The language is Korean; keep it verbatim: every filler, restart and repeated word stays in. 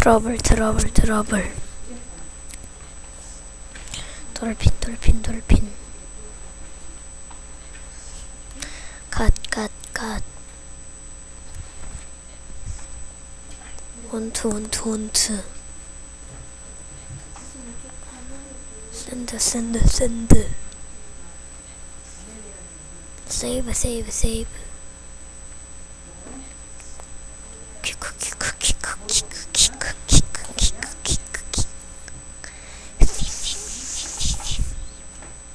트러블 트러블 트러블. 돌핀 돌핀 돌핀. 갓갓갓. 원투 원투 원투. 샌드 샌드 샌드. 세이브 세이브 세이브. 키크 키크 키크 키크 키크.